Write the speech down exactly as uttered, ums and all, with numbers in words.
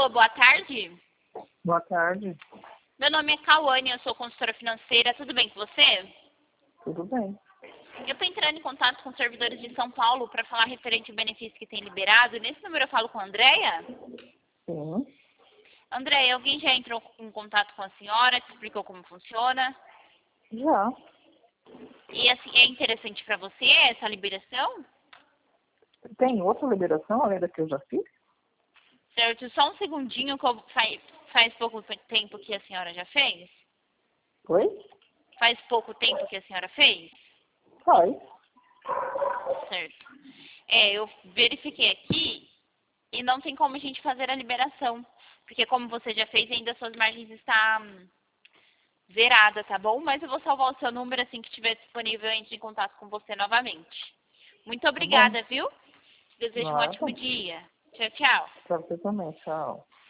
Alô, boa tarde. Boa tarde. Meu nome é Cauane, eu sou consultora financeira. Tudo bem com você? Tudo bem. Eu estou entrando em contato com servidores de São Paulo para falar referente ao benefício que tem liberado. Nesse número eu falo com a Andréia? Sim. Andréia, alguém já entrou em contato com a senhora, te explicou como funciona? Já. E assim, é interessante para você essa liberação? Tem outra liberação além da que eu já fiz? Certo, só um segundinho, que eu- faz, faz pouco tempo que a senhora já fez? Oi? Faz pouco tempo que a senhora fez? Faz. Certo. É, eu verifiquei aqui e não tem como a gente fazer a liberação. Porque como você já fez, ainda suas margens estão hum, zeradas, tá bom? Mas eu vou salvar o seu número assim que estiver disponível, eu entro em contato com você novamente. Muito Tá bom. obrigada, viu? Desejo um Nada. ótimo dia. Tchau, tchau. Pra você também. Tchau.